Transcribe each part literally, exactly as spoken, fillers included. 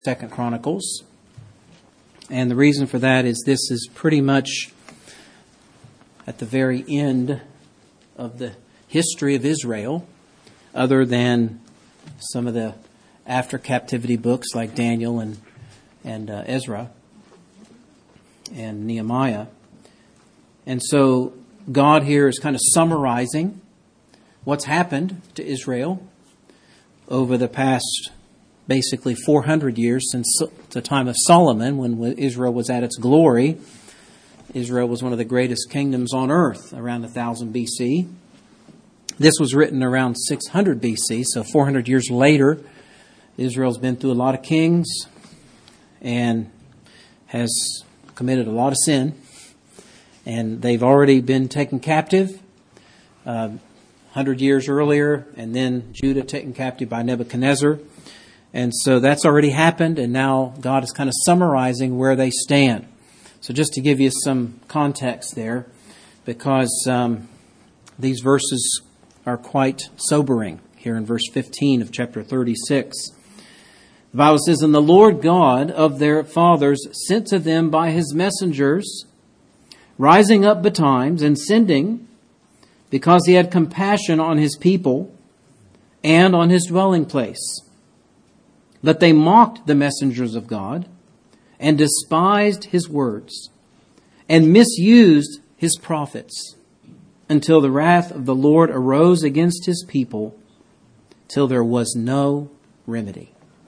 Second Chronicles. And the reason for that is this is pretty much at the very end of the history of Israel, other than some of the after captivity books like Daniel and and uh, Ezra and Nehemiah. And so God here is kind of summarizing what's happened to Israel over the past basically four hundred years since the time of Solomon, when Israel was at its glory. Israel was one of the greatest kingdoms on earth around one thousand B C. This was written around six hundred B C, so four hundred years later. Israel's been through a lot of kings and has committed a lot of sin. And they've already been taken captive uh, one hundred years earlier, and then Judah taken captive by Nebuchadnezzar. And so that's already happened, and now God is kind of summarizing where they stand. So just to give you some context there, because um, these verses are quite sobering here in verse fifteen of chapter thirty-six. The Bible says, "And the Lord God of their fathers sent to them by his messengers, rising up betimes and sending, because he had compassion on his people and on his dwelling place. But they mocked the messengers of God and despised his words and misused his prophets, until the wrath of the Lord arose against his people, till there was no remedy."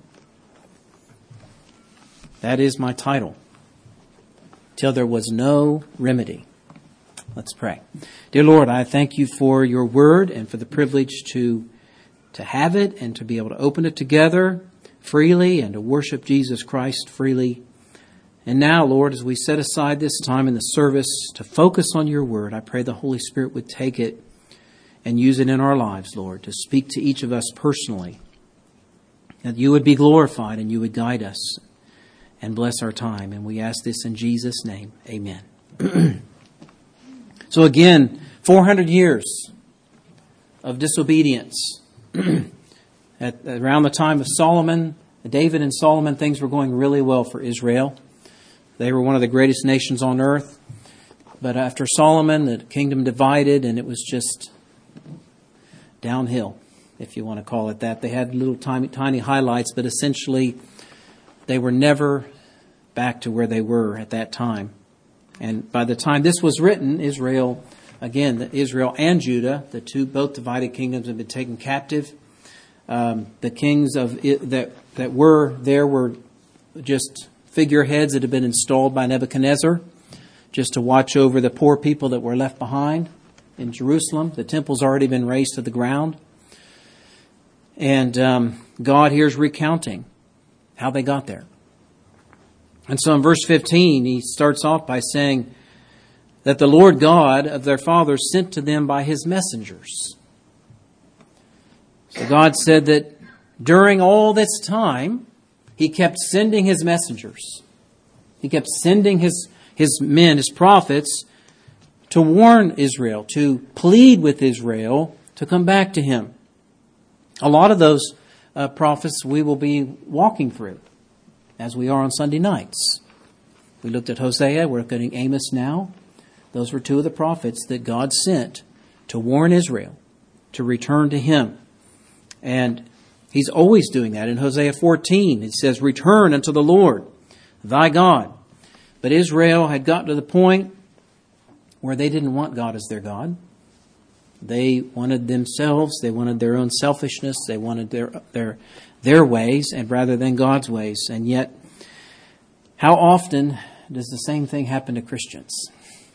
That is my title. Till there was no remedy. Let's pray. Dear Lord, I thank you for your word and for the privilege to, to have it and to be able to open it together freely and to worship Jesus Christ freely. And now, Lord, as we set aside this time in the service to focus on your word, I pray the Holy Spirit would take it and use it in our lives, Lord, to speak to each of us personally. That you would be glorified and you would guide us and bless our time. And we ask this in Jesus' name. Amen. So again, four hundred years of disobedience. At around the time of Solomon, David and Solomon, things were going really well for Israel. They were one of the greatest nations on earth. But after Solomon, the kingdom divided, and it was just downhill, if you want to call it that. They had little tiny, tiny highlights, but essentially they were never back to where they were at that time. And by the time this was written, Israel, again, Israel and Judah, the two both divided kingdoms, had been taken captive. Um, the kings of it, that that were there were just figureheads that had been installed by Nebuchadnezzar just to watch over the poor people that were left behind in Jerusalem. The temple's already been razed to the ground. And um, God here is recounting how they got there. And so in verse fifteen, he starts off by saying that the Lord God of their fathers sent to them by his messengers. So God said that during all this time, he kept sending his messengers. He kept sending his, his men, his prophets, to warn Israel, to plead with Israel to come back to him. A lot of those uh, prophets we will be walking through, as we are on Sunday nights. We looked at Hosea, we're looking at Amos now. Those were two of the prophets that God sent to warn Israel to return to him. And he's always doing that. In Hosea fourteen, it says, "Return unto the Lord, thy God." But Israel had gotten to the point where they didn't want God as their God. They wanted themselves. They wanted their own selfishness. They wanted their their their ways, and rather than God's ways. And yet, how often does the same thing happen to Christians?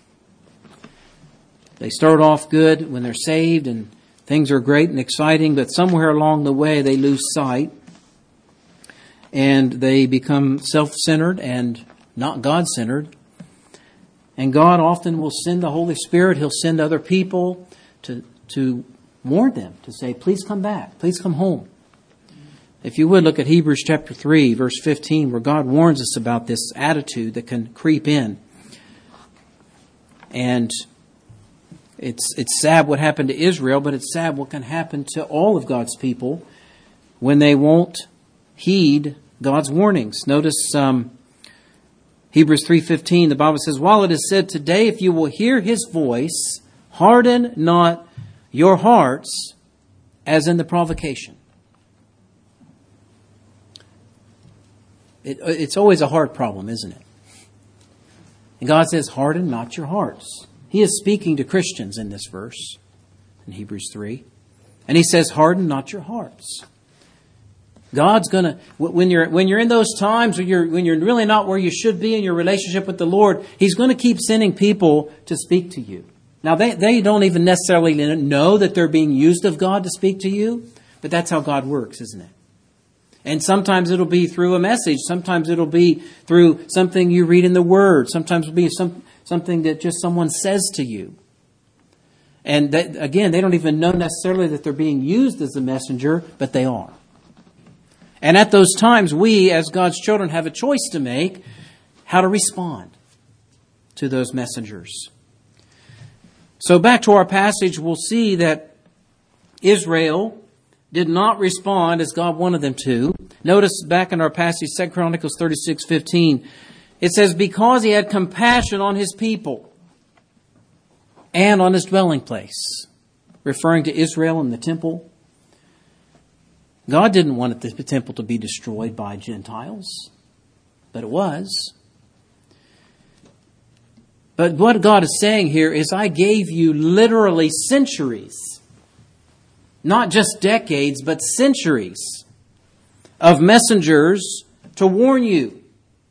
They start off good when they're saved and things are great and exciting, but somewhere along the way they lose sight and they become self-centered and not God-centered. And God often will send the Holy Spirit. He'll send other people to to warn them, to say, please come back, please come home. If you would, look at Hebrews chapter three, verse fifteen, where God warns us about this attitude that can creep in. And It's it's sad what happened to Israel, but it's sad what can happen to all of God's people when they won't heed God's warnings. Notice um, Hebrews three fifteen, the Bible says, while it is said today, if you will hear His voice, harden not your hearts as in the provocation. It, it's always a heart problem, isn't it? And God says, harden not your hearts. He is speaking to Christians in this verse, in Hebrews three. And He says, harden not your hearts. God's going to, when you're when you're in those times when you're when you're really not where you should be in your relationship with the Lord, He's going to keep sending people to speak to you. Now, they, they don't even necessarily know that they're being used of God to speak to you, but that's how God works, isn't it? And sometimes it'll be through a message. Sometimes it'll be through something you read in the Word. Sometimes it'll be some, something that just someone says to you. And that, again, they don't even know necessarily that they're being used as a messenger, but they are. And at those times, we, as God's children, have a choice to make how to respond to those messengers. So back to our passage, we'll see that Israel did not respond as God wanted them to. Notice back in our passage, Second Chronicles thirty-six fifteen, it says, because He had compassion on His people and on His dwelling place, referring to Israel and the temple. God didn't want the temple to be destroyed by Gentiles, but it was. But what God is saying here is, I gave you literally centuries, not just decades, but centuries of messengers to warn you.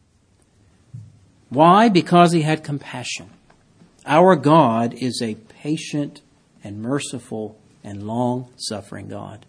Why? Because He had compassion. Our God is a patient and merciful and long-suffering God.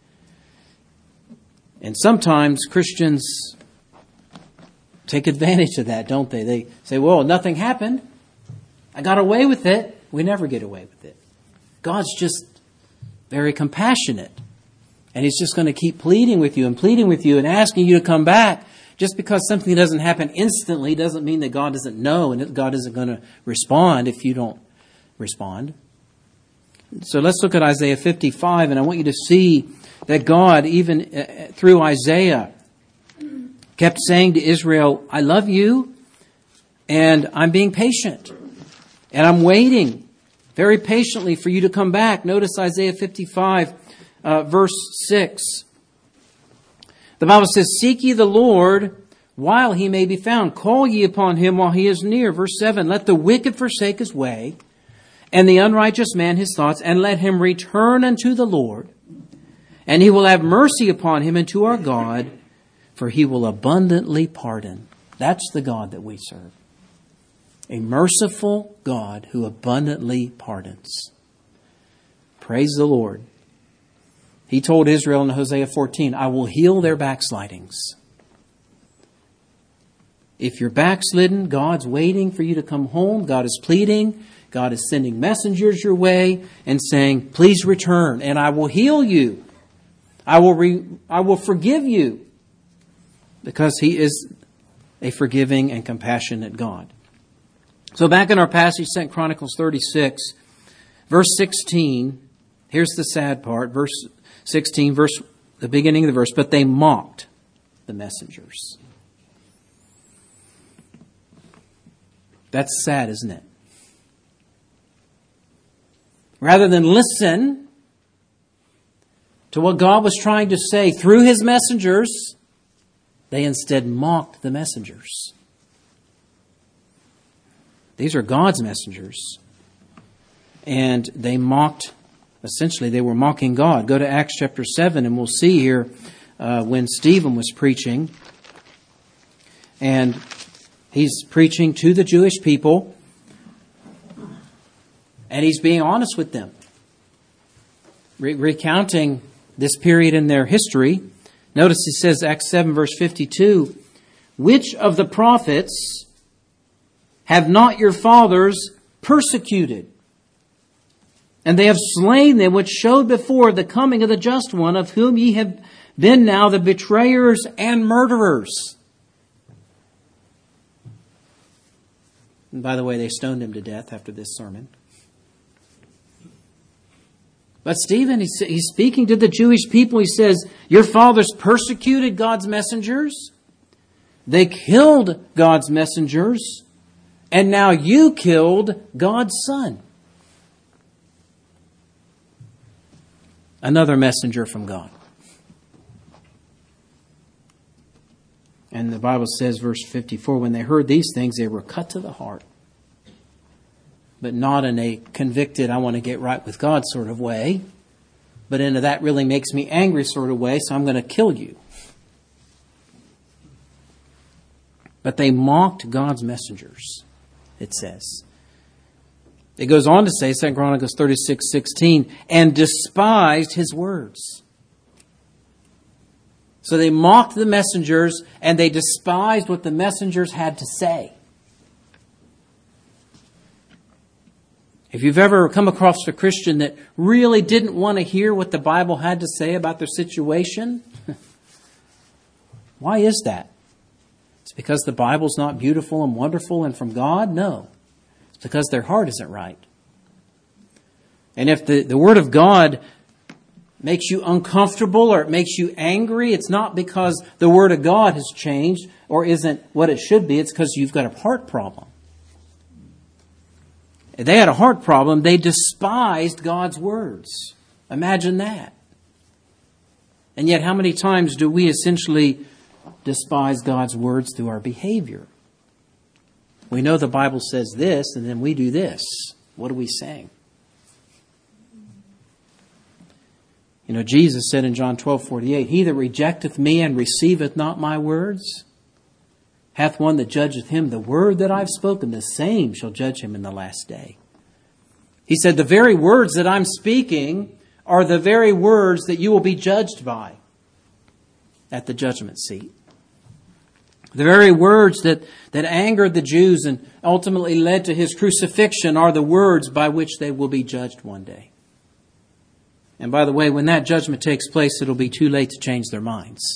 And sometimes Christians take advantage of that, don't they? They say, well, nothing happened. I got away with it. We never get away with it. God's just very compassionate. And He's just going to keep pleading with you and pleading with you and asking you to come back. Just because something doesn't happen instantly doesn't mean that God doesn't know and that God isn't going to respond if you don't respond. So let's look at Isaiah fifty-five, and I want you to see that God, even uh, through Isaiah, kept saying to Israel, I love you, and I'm being patient, and I'm waiting very patiently for you to come back. Notice Isaiah fifty-five, uh, verse six. The Bible says, seek ye the Lord while He may be found. Call ye upon Him while He is near. Verse seven, let the wicked forsake his way, and the unrighteous man his thoughts, and let him return unto the Lord, and He will have mercy upon him and to our God, for He will abundantly pardon. That's the God that we serve. A merciful God who abundantly pardons. Praise the Lord. He told Israel in Hosea fourteen, I will heal their backslidings. If you're backslidden, God's waiting for you to come home. God is pleading. God is sending messengers your way and saying, please return and I will heal you. I will re- I will forgive you, because He is a forgiving and compassionate God. So back in our passage, Second Chronicles thirty-six, verse sixteen, here's the sad part, verse sixteen, verse the beginning of the verse, but they mocked the messengers. That's sad, isn't it? Rather than listen to what God was trying to say through His messengers, they instead mocked the messengers. These are God's messengers. And they mocked, essentially they were mocking God. Go to Acts chapter seven and we'll see here uh, when Stephen was preaching. And he's preaching to the Jewish people. And he's being honest with them. Re- recounting this period in their history. Notice he says, Acts seven verse fifty-two, which of the prophets have not your fathers persecuted? And they have slain them which showed before the coming of the just one, of whom ye have been now the betrayers and murderers. And by the way, they stoned him to death after this sermon. But Stephen, he's, he's speaking to the Jewish people. He says, your fathers persecuted God's messengers. They killed God's messengers. And now you killed God's Son. Another messenger from God. And the Bible says, verse fifty-four, when they heard these things, they were cut to the heart. But not in a convicted, I want to get right with God sort of way, but in a that really makes me angry sort of way, so I'm going to kill you. But they mocked God's messengers, it says. It goes on to say, Second Chronicles thirty-six sixteen, and despised his words. So they mocked the messengers and they despised what the messengers had to say. If you've ever come across a Christian that really didn't want to hear what the Bible had to say about their situation, why is that? It's because the Bible's not beautiful and wonderful and from God? No. It's because their heart isn't right. And if the, the Word of God makes you uncomfortable or it makes you angry, it's not because the Word of God has changed or isn't what it should be. It's because you've got a heart problem. They had a heart problem. They despised God's words. Imagine that. And yet how many times do we essentially despise God's words through our behavior? We know the Bible says this and then we do this. What are we saying? You know, Jesus said in John twelve forty-eight, he that rejecteth me and receiveth not my words hath one that judgeth him. The word that I've spoken, the same shall judge him in the last day. He said, the very words that I'm speaking are the very words that you will be judged by at the judgment seat. The very words that, that angered the Jews and ultimately led to his crucifixion are the words by which they will be judged one day. And by the way, when that judgment takes place, it'll be too late to change their minds.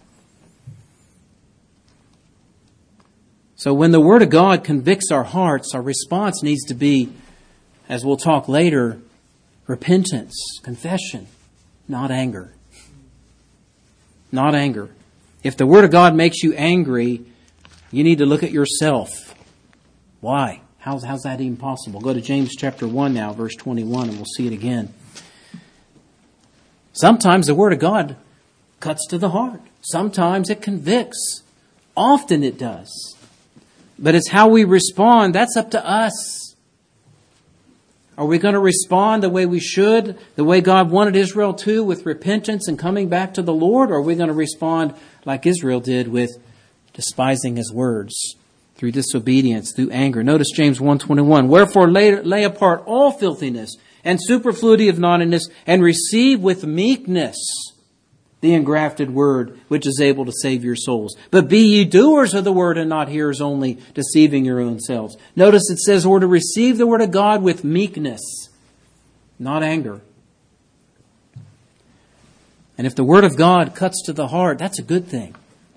So when the Word of God convicts our hearts, our response needs to be, as we'll talk later, repentance, confession, not anger. Not anger. If the Word of God makes you angry, you need to look at yourself. Why? How's, how's that even possible? Go to James chapter one now, verse twenty-one, and we'll see it again. Sometimes the Word of God cuts to the heart. Sometimes it convicts. Often it does. But it's how we respond. That's up to us. Are we going to respond the way we should, the way God wanted Israel to, with repentance and coming back to the Lord? Or are we going to respond like Israel did with despising His words, through disobedience, through anger? Notice James one twenty-one. Wherefore lay, lay apart all filthiness and superfluity of naughtiness, and receive with meekness the engrafted word, which is able to save your souls. But be ye doers of the word, and not hearers only, deceiving your own selves. Notice it says we're to receive the word of God with meekness, not anger. And if the word of God cuts to the heart, that's a good thing.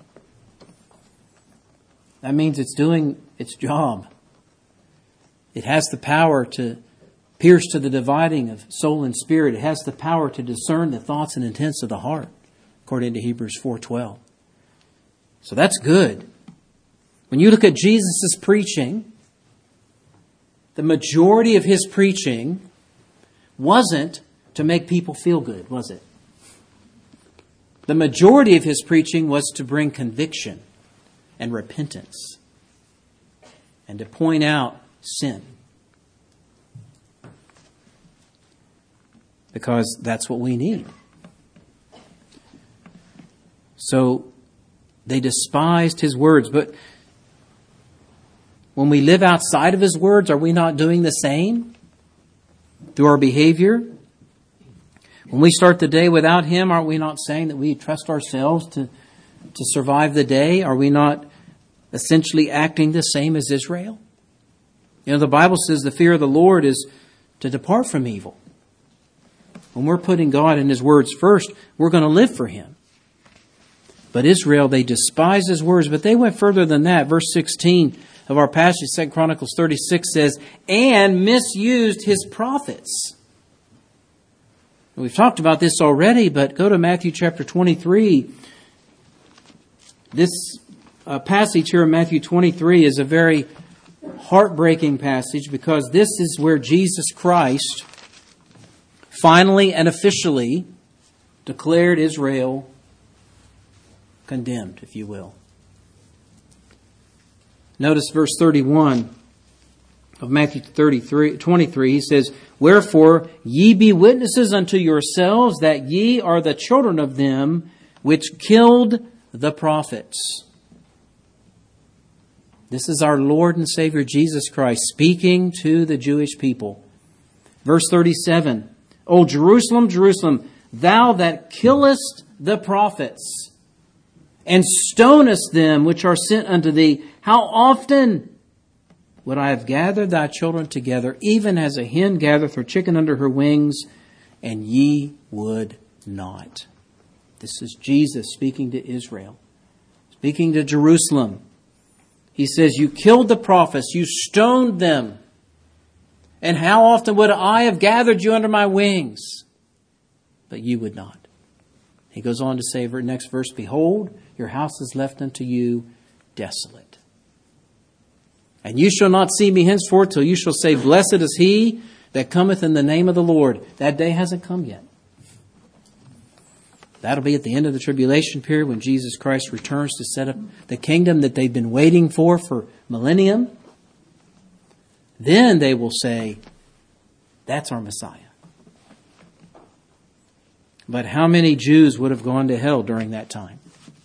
That means it's doing its job. It has the power to pierce to the dividing of soul and spirit. It has the power to discern the thoughts and intents of the heart, according to Hebrews four twelve. So that's good. When you look at Jesus' preaching, the majority of His preaching wasn't to make people feel good, was it? The majority of His preaching was to bring conviction and repentance and to point out sin. Because that's what we need. So they despised His words. But when we live outside of His words, are we not doing the same through our behavior? When we start the day without Him, aren't we not saying that we trust ourselves to, to survive the day? Are we not essentially acting the same as Israel? You know, the Bible says the fear of the Lord is to depart from evil. When we're putting God and His words first, we're going to live for Him. But Israel, they despised His words, but they went further than that. Verse sixteen of our passage, Second Chronicles thirty-six says, and misused His prophets. We've talked about this already, but go to Matthew chapter twenty-three. This uh, passage here in Matthew twenty-three is a very heartbreaking passage because this is where Jesus Christ finally and officially declared Israel condemned, if you will. Notice verse thirty-one of Matthew thirty-three, twenty-three. He says, "Wherefore ye be witnesses unto yourselves that ye are the children of them which killed the prophets." This is our Lord and Savior Jesus Christ speaking to the Jewish people. Verse thirty-seven, "O Jerusalem, Jerusalem, thou that killest the prophets, and stonest them which are sent unto thee, how often would I have gathered thy children together, even as a hen gathereth her chicken under her wings, and ye would not." This is Jesus speaking to Israel, speaking to Jerusalem. He says, you killed the prophets, you stoned them, and how often would I have gathered you under my wings? But you would not. He goes on to say, next verse, "Behold, your house is left unto you desolate. And you shall not see me henceforth till you shall say, Blessed is he that cometh in the name of the Lord." That day hasn't come yet. That'll be at the end of the tribulation period when Jesus Christ returns to set up the kingdom that they've been waiting for for millennium. Then they will say, that's our Messiah. But how many Jews would have gone to hell during that time?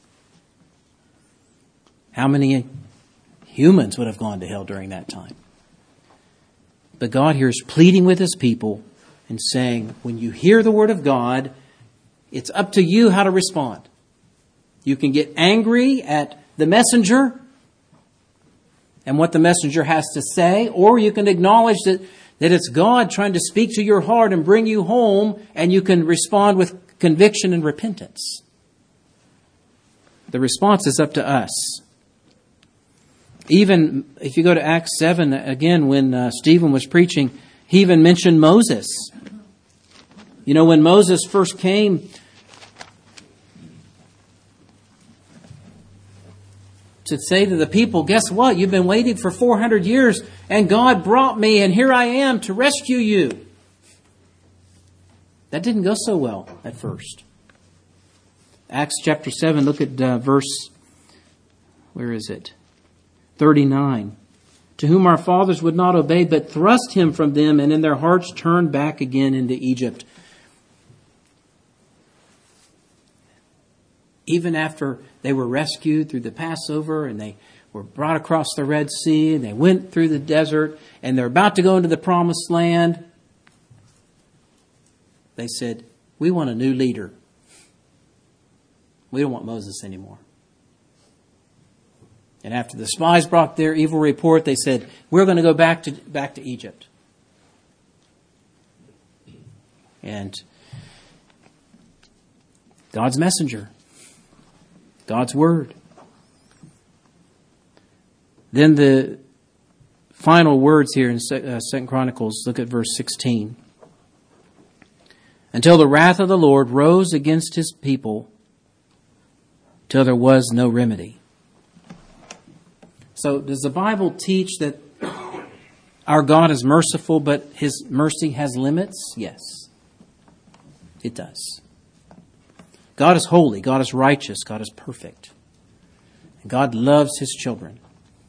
How many humans would have gone to hell during that time? But God here is pleading with His people and saying, when you hear the word of God, it's up to you how to respond. You can get angry at the messenger and what the messenger has to say, or you can acknowledge that, that it's God trying to speak to your heart and bring you home, and you can respond with conviction and repentance. The response is up to us. Even if you go to Acts seven, again, when uh, Stephen was preaching, he even mentioned Moses. You know, when Moses first came to say to the people, guess what? You've been waiting for four hundred years, and God brought me, and here I am to rescue you. That didn't go so well at first. Acts chapter seven, look at uh, verse, where is it? thirty-nine. "To whom our fathers would not obey, but thrust him from them, and in their hearts turned back again into Egypt." Even after they were rescued through the Passover, and they were brought across the Red Sea, and they went through the desert, and they're about to go into the promised land, they said, we want a new leader. We don't want Moses anymore. And after the spies brought their evil report, they said, we're going to go back to back to Egypt. And God's messenger, God's word. Then the final words here in Second Chronicles, look at verse sixteen. "Until the wrath of the Lord rose against his people, till there was no remedy." So does the Bible teach that our God is merciful, but His mercy has limits? Yes, it does. God is holy, God is righteous, God is perfect. And God loves His children.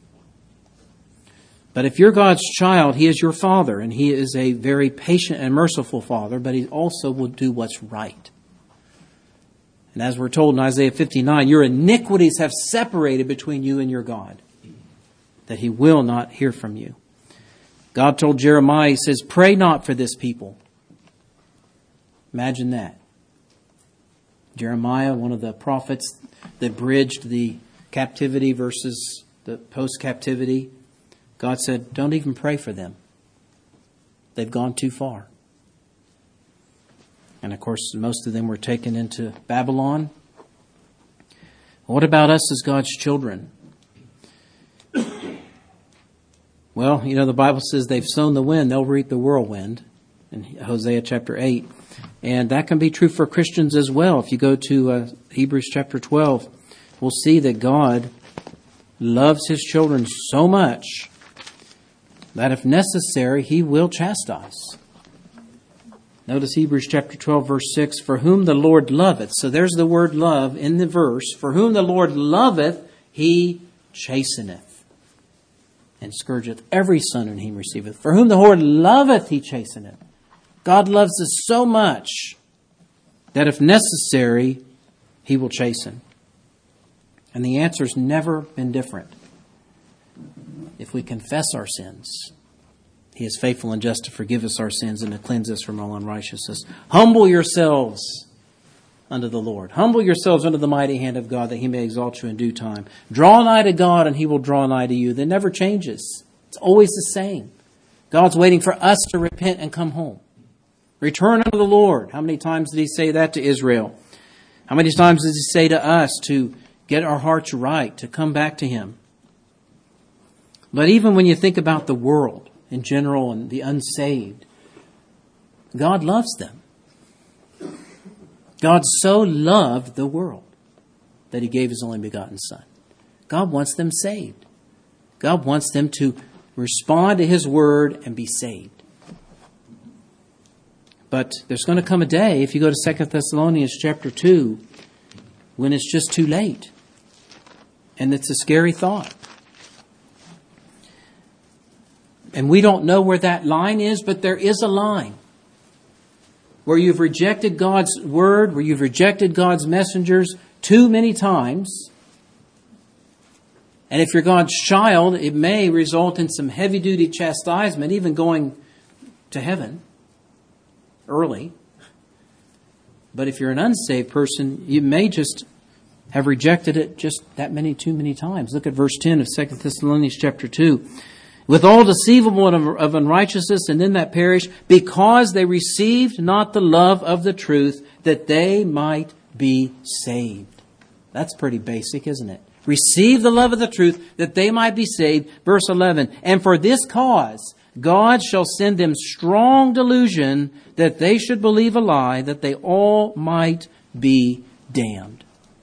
But if you're God's child, He is your Father, and He is a very patient and merciful Father, but He also will do what's right. And as we're told in Isaiah fifty-nine, your iniquities have separated between you and your God, that He will not hear from you. God told Jeremiah, He says, pray not for this people. Imagine that. Jeremiah, one of the prophets that bridged the captivity versus the post-captivity, God said, don't even pray for them. They've gone too far. And of course, most of them were taken into Babylon. What about us as God's children? Well, you know, the Bible says they've sown the wind, they'll reap the whirlwind in Hosea chapter eight. And that can be true for Christians as well. If you go to uh, Hebrews chapter twelve, we'll see that God loves His children so much that if necessary, He will chastise. Notice Hebrews chapter twelve, verse six, for whom the Lord loveth. So there's the word love in the verse. For whom the Lord loveth, He chasteneth, and scourgeth every son whom He receiveth. For whom the Lord loveth, He chasteneth. God loves us so much that if necessary, He will chasten. And the answer's never been different. If we confess our sins, He is faithful and just to forgive us our sins and to cleanse us from all unrighteousness. Humble yourselves unto the Lord. Humble yourselves under the mighty hand of God, that He may exalt you in due time. Draw nigh to God, and He will draw nigh to you. That never changes. It's always the same. God's waiting for us to repent and come home. Return unto the Lord. How many times did He say that to Israel? How many times does He say to us to get our hearts right, to come back to Him? But even when you think about the world in general and the unsaved, God loves them. God so loved the world that He gave His only begotten Son. God wants them saved. God wants them to respond to His word and be saved. But there's going to come a day, if you go to Second Thessalonians chapter two, when it's just too late. And it's a scary thought. And we don't know where that line is, but there is a line. Where you've rejected God's word, where you've rejected God's messengers too many times. And if you're God's child, it may result in some heavy-duty chastisement, even going to heaven early. But if you're an unsaved person, you may just have rejected it just that many, too many times. Look at verse ten of Second Thessalonians chapter two. With all deceivable of unrighteousness and them that perish, because they received not the love of the truth, that they might be saved. That's pretty basic, isn't it? Receive the love of the truth, that they might be saved. Verse eleven, and for this cause God shall send them strong delusion, that they should believe a lie, that they all might be damned.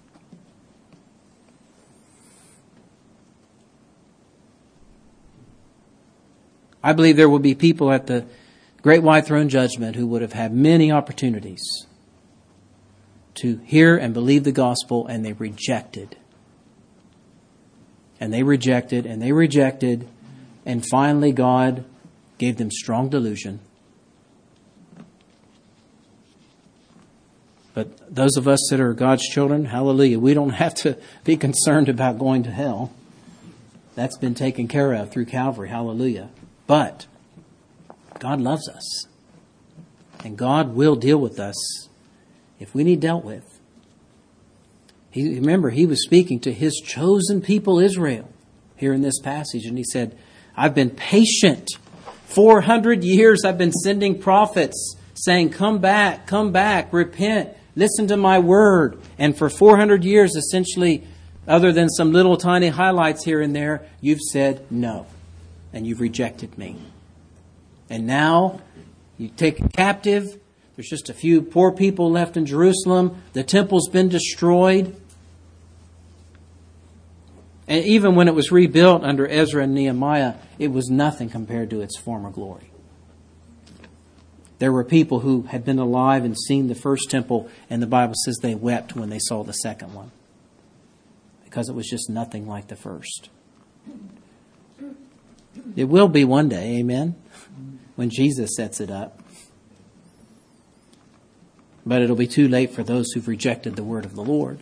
I believe there will be people at the great white throne judgment who would have had many opportunities to hear and believe the gospel, and they rejected. And they rejected, and they rejected, and finally God gave them strong delusion. But those of us that are God's children, hallelujah, we don't have to be concerned about going to hell. That's been taken care of through Calvary, hallelujah. But God loves us. And God will deal with us if we need dealt with. He, remember, He was speaking to His chosen people, Israel, here in this passage. And He said, I've been patient. four hundred years I've been sending prophets saying, come back, come back, repent, listen to my word. And for four hundred years, essentially, other than some little tiny highlights here and there, you've said no. And you've rejected me. And now you take a captive. There's just a few poor people left in Jerusalem. The temple's been destroyed. And even when it was rebuilt under Ezra and Nehemiah, it was nothing compared to its former glory. There were people who had been alive and seen the first temple, and the Bible says they wept when they saw the second one, because it was just nothing like the first. It will be one day, amen, when Jesus sets it up. But it'll be too late for those who've rejected the word of the Lord.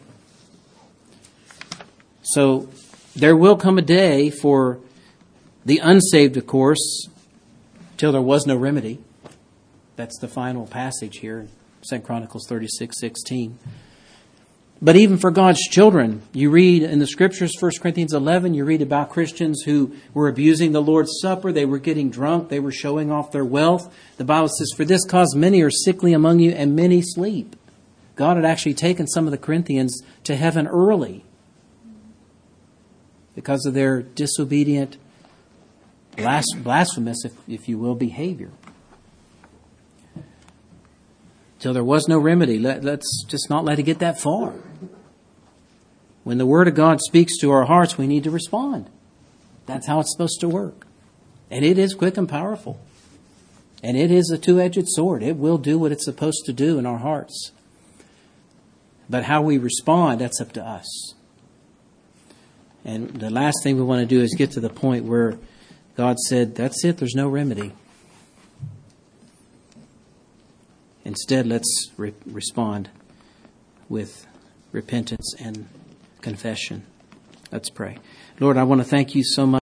So there will come a day for the unsaved, of course, till there was no remedy. That's the final passage here in Second Chronicles thirty-six sixteen. But even for God's children, you read in the Scriptures, First Corinthians eleven, you read about Christians who were abusing the Lord's Supper. They were getting drunk. They were showing off their wealth. The Bible says, for this cause many are sickly among you, and many sleep. God had actually taken some of the Corinthians to heaven early because of their disobedient, blasphemous, if, if you will, behavior. till there was no remedy. Let, let's just not let it get that far. When the Word of God speaks to our hearts, we need to respond. That's how it's supposed to work. And it is quick and powerful. And it is a two-edged sword. It will do what it's supposed to do in our hearts. But how we respond, that's up to us. And the last thing we want to do is get to the point where God said, that's it, there's no remedy. Instead, let's re- respond with repentance and confession. Let's pray. Lord, I want to thank you so much.